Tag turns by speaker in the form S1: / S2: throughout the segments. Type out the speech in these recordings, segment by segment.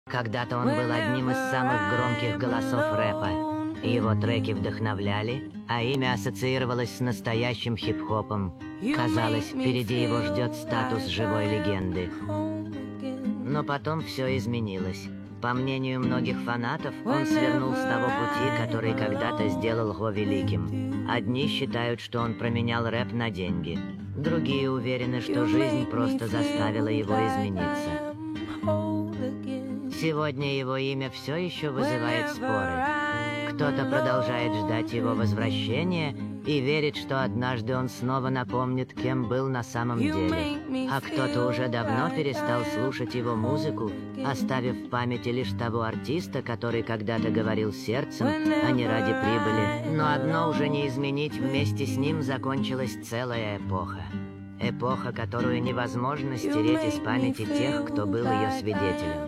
S1: Когда-то он был одним из самых громких голосов рэпа. Его треки вдохновляли, а имя ассоциировалось с настоящим хип-хопом. Казалось, впереди его ждет статус живой легенды. Но потом все изменилось. По мнению многих фанатов, он свернул с того пути, который когда-то сделал его великим. Одни считают, что он променял рэп на деньги. Другие уверены, что жизнь просто заставила его измениться. Сегодня его имя все еще вызывает споры. Кто-то продолжает ждать его возвращения и верит, что однажды он снова напомнит, кем был на самом деле. А кто-то уже давно перестал слушать его музыку, оставив в памяти лишь того артиста, который когда-то говорил сердцем, а не ради прибыли. Но одно уже не изменить, вместе с ним закончилась целая эпоха. Эпоха, которую невозможно стереть из памяти тех, кто был ее свидетелем.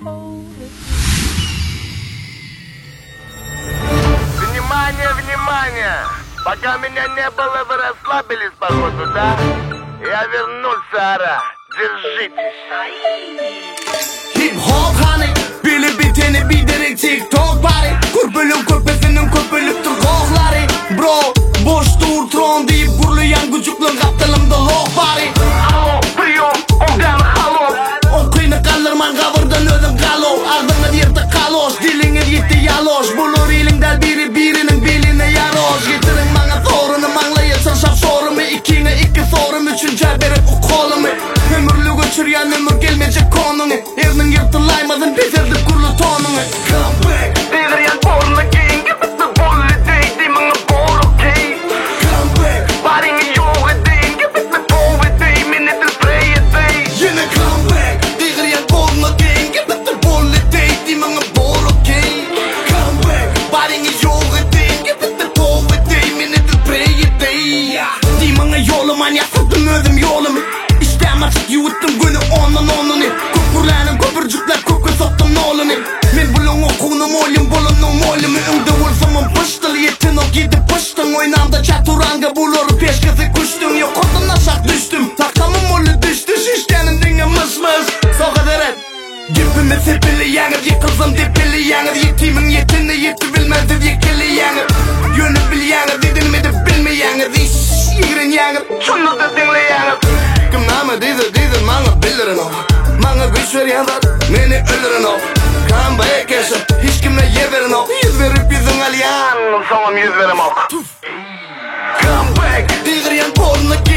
S2: Внимание, внимание! Пока меня не было, вы расслабились, походу, да? Я вернулся, ара. Держитесь.
S3: Hip-hop hani bilip biteni bildirin TikTok bari Kur bölüm köpesinin köpülüp turgoqlari Bro, boş dur tron deyip gurlayan gücüklün kaptalımda loq bari
S2: Alo, priyo, ondan halo.
S3: O kıyını kaldırman kavurdan özüm kalo Ağzını yırtı kalos, dilini yetti yalos Bulur ilingdel biri birinin beline yaros Getirin bana sorunu manlayasın şap sorumu İkine iki sorum üçüncü berip o kolumu Ömürlü göçüryen ömür gelmeyecek konunu Erinin yırtılaymadın bezirdi kurlu tonunu Come back
S2: Değiryen borla giyin, gibisi bolle değil, bana bol okey.
S3: Come back
S2: Barini yok edeyim, gibisi bol değil, minnetin sprey edeyim.
S3: Yine come back Değiryen borla giyin Gibisi bolle değil Bana bol okey Come back Barini yok edeyim Gibisi bol değil Minnetin sprey edeyim Di bana yolum anyasıdım özüm yolumu İştem açık yuttum günü ondan onunu Köpürlenin köpürcükler kökü soktum nolunu Men bulun okunum olim bulunum olimi Ümde vursamın pıştıl yetin o gidip pıştın Oynamda çaturanga bulur peşkesi kuştum Yok odun aşak düştüm Takamım olu düştü şişkenin dinge mıs mıs Soka deret Gipimi sepili yanır yıkılsın dipili yanır Yetimin yetini yeti bilmezdi yekili yanır Yönü bil yanır dedin mi de bilme yanır İş yirin yanır
S2: Şunu da dinle yanır.
S3: Kim namı dizi bana bildirin o Bana güç veren zat beni öldürün o Kan bayak yaşa hiç kimle yer verin o Yüz verip yüzün alyan
S2: Sonum yüz verem ok.
S3: Come back Digriyen pornu